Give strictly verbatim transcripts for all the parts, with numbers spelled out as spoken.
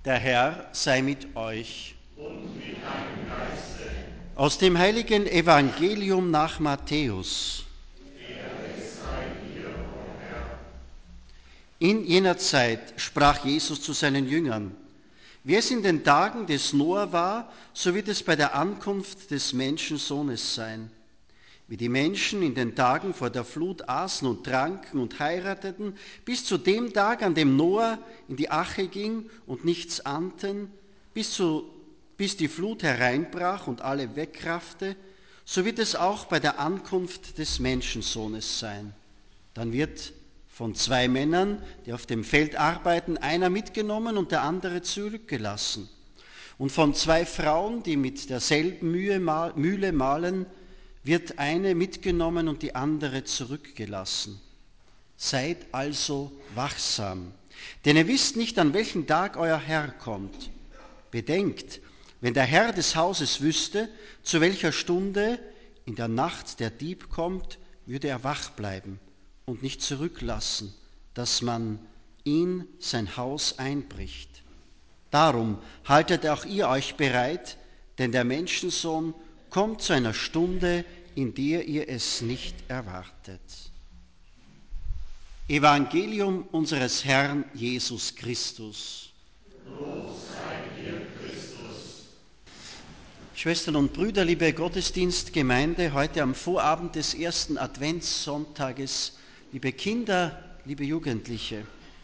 Der Herr sei mit euch. Und mit deinem Geiste. Aus dem heiligen Evangelium nach Matthäus. Ehre sei dir, o Herr. In jener Zeit sprach Jesus zu seinen Jüngern: Wie es in den Tagen des Noah war, so wird es bei der Ankunft des Menschensohnes sein. Wie die Menschen in den Tagen vor der Flut aßen und tranken und heirateten, bis zu dem Tag, an dem Noah in die Arche ging und nichts ahnten, bis, zu, bis die Flut hereinbrach und alle wegraffte, so wird es auch bei der Ankunft des Menschensohnes sein. Dann wird von zwei Männern, die auf dem Feld arbeiten, einer mitgenommen und der andere zurückgelassen. Und von zwei Frauen, die mit derselben Mühle mahlen, wird eine mitgenommen und die andere zurückgelassen. Seid also wachsam, denn ihr wisst nicht, an welchem Tag euer Herr kommt. Bedenkt, wenn der Herr des Hauses wüsste, zu welcher Stunde in der Nacht der Dieb kommt, würde er wach bleiben und nicht zurücklassen, dass man in sein Haus einbricht. Darum haltet auch ihr euch bereit, denn der Menschensohn kommt zu einer Stunde, in der ihr es nicht erwartet. Evangelium unseres Herrn Jesus Christus. Lob sei dir, Christus. Schwestern und Brüder, liebe Gottesdienstgemeinde, heute am Vorabend des ersten Adventssonntages, liebe Kinder, liebe Jugendliche.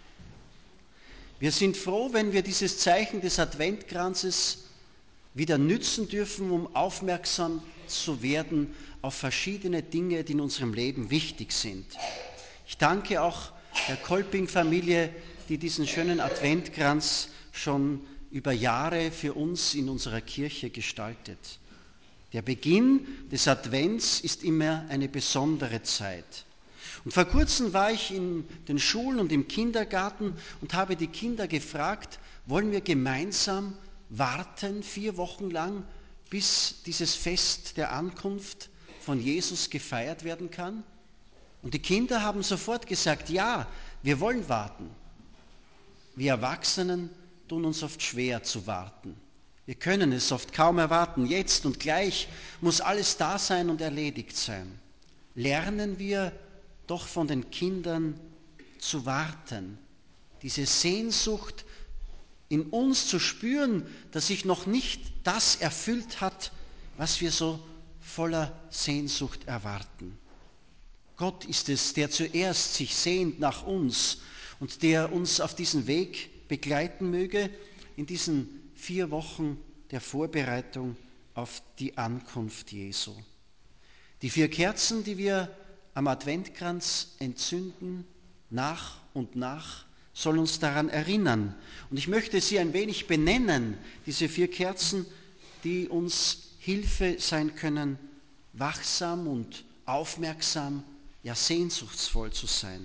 Wir sind froh, wenn wir dieses Zeichen des Adventkranzes wieder nützen dürfen, um aufmerksam zu werden auf verschiedene Dinge, die in unserem Leben wichtig sind. Ich danke auch der Kolping-Familie, die diesen schönen Adventkranz schon über Jahre für uns in unserer Kirche gestaltet. Der Beginn des Advents ist immer eine besondere Zeit. Und vor kurzem war ich in den Schulen und im Kindergarten und habe die Kinder gefragt, wollen wir gemeinsam warten, vier Wochen lang, bis dieses Fest der Ankunft von Jesus gefeiert werden kann? Und die Kinder haben sofort gesagt, ja, wir wollen warten. Wir Erwachsenen tun uns oft schwer zu warten. Wir können es oft kaum erwarten. Jetzt und gleich muss alles da sein und erledigt sein. Lernen wir doch von den Kindern zu warten, diese Sehnsucht in uns zu spüren, dass sich noch nicht das erfüllt hat, was wir so voller Sehnsucht erwarten. Gott ist es, der zuerst sich sehnt nach uns und der uns auf diesen Weg begleiten möge, in diesen vier Wochen der Vorbereitung auf die Ankunft Jesu. Die vier Kerzen, die wir am Adventkranz entzünden, nach und nach, soll uns daran erinnern. Und ich möchte sie ein wenig benennen, diese vier Kerzen, die uns Hilfe sein können, wachsam und aufmerksam, ja sehnsuchtsvoll zu sein.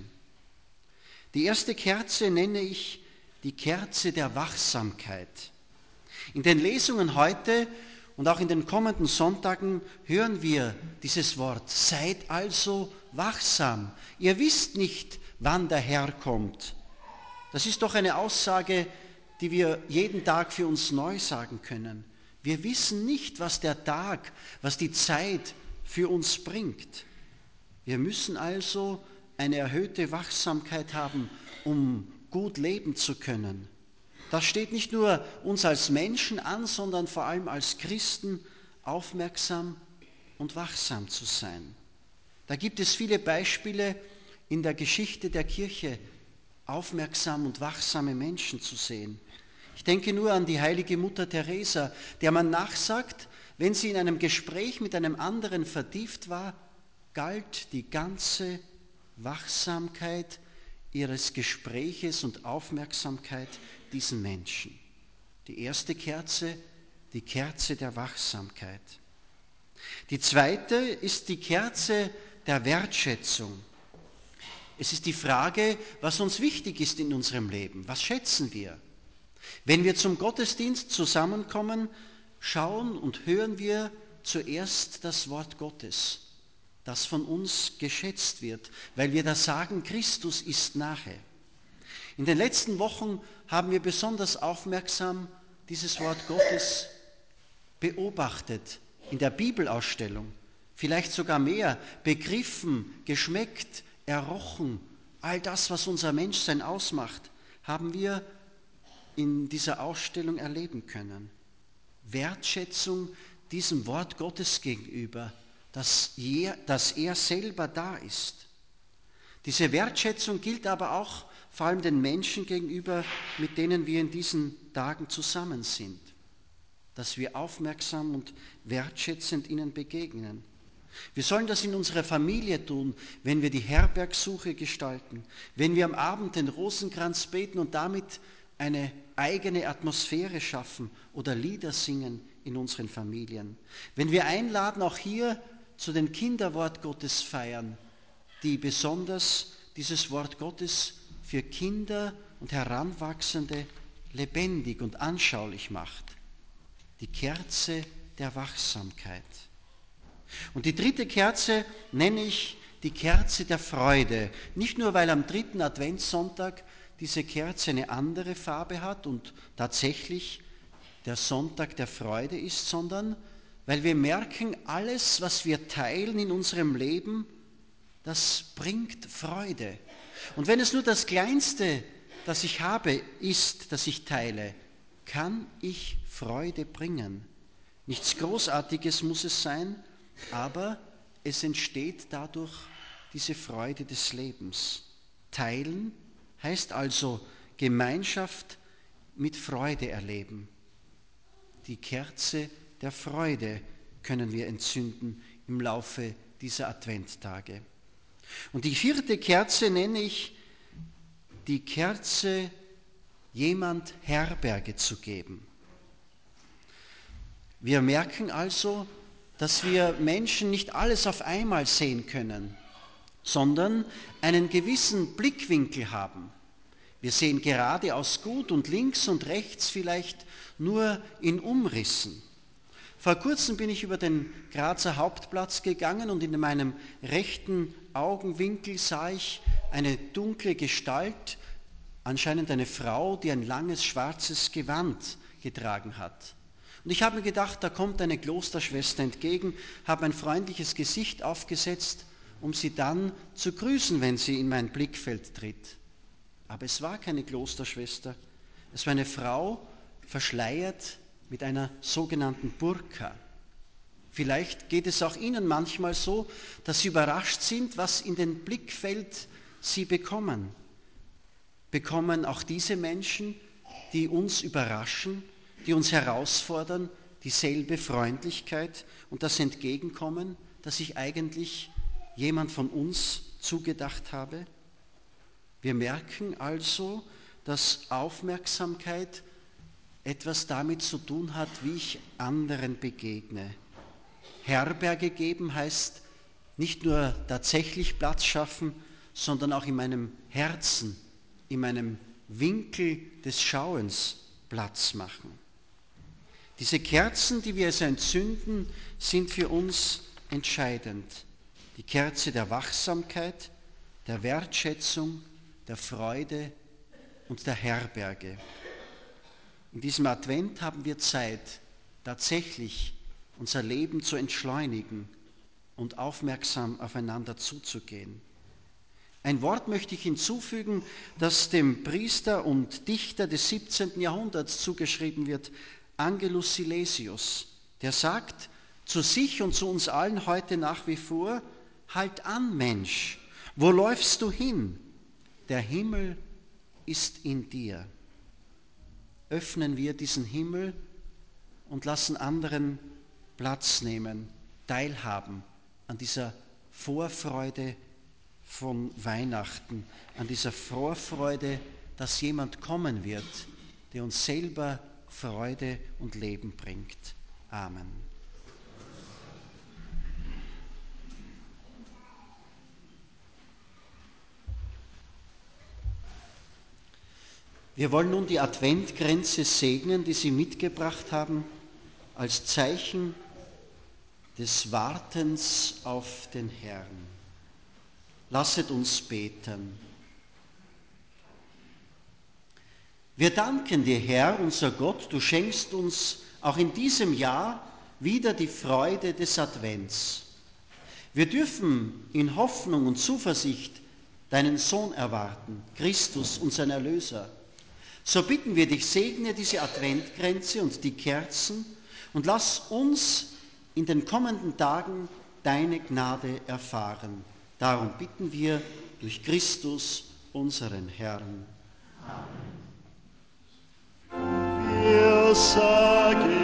Die erste Kerze nenne ich die Kerze der Wachsamkeit. In den Lesungen heute und auch in den kommenden Sonntagen hören wir dieses Wort: Seid also wachsam. Ihr wisst nicht, wann der Herr kommt. Das ist doch eine Aussage, die wir jeden Tag für uns neu sagen können. Wir wissen nicht, was der Tag, was die Zeit für uns bringt. Wir müssen also eine erhöhte Wachsamkeit haben, um gut leben zu können. Das steht nicht nur uns als Menschen an, sondern vor allem als Christen, aufmerksam und wachsam zu sein. Da gibt es viele Beispiele in der Geschichte der Kirche, aufmerksam und wachsame Menschen zu sehen. Ich denke nur an die heilige Mutter Teresa, der man nachsagt, wenn sie in einem Gespräch mit einem anderen vertieft war, galt die ganze Wachsamkeit ihres Gespräches und Aufmerksamkeit diesen Menschen. Die erste Kerze, die Kerze der Wachsamkeit. Die zweite ist die Kerze der Wertschätzung. Es ist die Frage, was uns wichtig ist in unserem Leben. Was schätzen wir? Wenn wir zum Gottesdienst zusammenkommen, schauen und hören wir zuerst das Wort Gottes, das von uns geschätzt wird, weil wir da sagen, Christus ist nahe. In den letzten Wochen haben wir besonders aufmerksam dieses Wort Gottes beobachtet, in der Bibelausstellung, vielleicht sogar mehr, begriffen, geschmeckt, errochen. All das, was unser Menschsein ausmacht, haben wir in dieser Ausstellung erleben können. Wertschätzung diesem Wort Gottes gegenüber, dass er, dass er selber da ist. Diese Wertschätzung gilt aber auch vor allem den Menschen gegenüber, mit denen wir in diesen Tagen zusammen sind, dass wir aufmerksam und wertschätzend ihnen begegnen. Wir sollen das in unserer Familie tun, wenn wir die Herbergsuche gestalten, wenn wir am Abend den Rosenkranz beten und damit eine eigene Atmosphäre schaffen oder Lieder singen in unseren Familien. Wenn wir einladen, auch hier zu den Kinderwort Gottes feiern, die besonders dieses Wort Gottes für Kinder und Heranwachsende lebendig und anschaulich macht. Die Kerze der Wachsamkeit. Und die dritte Kerze nenne ich die Kerze der Freude. Nicht nur, weil am dritten Adventssonntag diese Kerze eine andere Farbe hat und tatsächlich der Sonntag der Freude ist, sondern weil wir merken, alles, was wir teilen in unserem Leben, das bringt Freude. Und wenn es nur das Kleinste, das ich habe, ist, das ich teile, kann ich Freude bringen. Nichts Großartiges muss es sein, aber es entsteht dadurch diese Freude des Lebens. Teilen heißt also Gemeinschaft mit Freude erleben. Die Kerze der Freude können wir entzünden im Laufe dieser Adventtage. Und die vierte Kerze nenne ich die Kerze, jemand Herberge zu geben. Wir merken also, dass wir Menschen nicht alles auf einmal sehen können, sondern einen gewissen Blickwinkel haben. Wir sehen geradeaus gut und links und rechts vielleicht nur in Umrissen. Vor kurzem bin ich über den Grazer Hauptplatz gegangen und in meinem rechten Augenwinkel sah ich eine dunkle Gestalt, anscheinend eine Frau, die ein langes schwarzes Gewand getragen hat. Und ich habe mir gedacht, da kommt eine Klosterschwester entgegen, habe ein freundliches Gesicht aufgesetzt, um sie dann zu grüßen, wenn sie in mein Blickfeld tritt. Aber es war keine Klosterschwester, es war eine Frau, verschleiert mit einer sogenannten Burka. Vielleicht geht es auch Ihnen manchmal so, dass Sie überrascht sind, was in den Blickfeld Sie bekommen. Bekommen auch diese Menschen, die uns überraschen, die uns herausfordern, dieselbe Freundlichkeit und das Entgegenkommen, das ich eigentlich jemand von uns zugedacht habe? Wir merken also, dass Aufmerksamkeit etwas damit zu tun hat, wie ich anderen begegne. Herberge geben heißt nicht nur tatsächlich Platz schaffen, sondern auch in meinem Herzen, in meinem Winkel des Schauens Platz machen. Diese Kerzen, die wir also entzünden, sind für uns entscheidend. Die Kerze der Wachsamkeit, der Wertschätzung, der Freude und der Herberge. In diesem Advent haben wir Zeit, tatsächlich unser Leben zu entschleunigen und aufmerksam aufeinander zuzugehen. Ein Wort möchte ich hinzufügen, das dem Priester und Dichter des siebzehnten Jahrhunderts zugeschrieben wird, Angelus Silesius, der sagt zu sich und zu uns allen heute nach wie vor: Halt an, Mensch, wo läufst du hin? Der Himmel ist in dir. Öffnen wir diesen Himmel und lassen anderen Platz nehmen, teilhaben an dieser Vorfreude von Weihnachten, an dieser Vorfreude, dass jemand kommen wird, der uns selber Freude und Leben bringt. Amen. Wir wollen nun die Adventkränze segnen, die Sie mitgebracht haben, als Zeichen des Wartens auf den Herrn. Lasset uns beten. Wir danken dir, Herr, unser Gott, du schenkst uns auch in diesem Jahr wieder die Freude des Advents. Wir dürfen in Hoffnung und Zuversicht deinen Sohn erwarten, Christus, unseren Erlöser. So bitten wir dich, segne diese Adventkränze und die Kerzen und lass uns in den kommenden Tagen deine Gnade erfahren. Darum bitten wir durch Christus, unseren Herrn. Wir sagen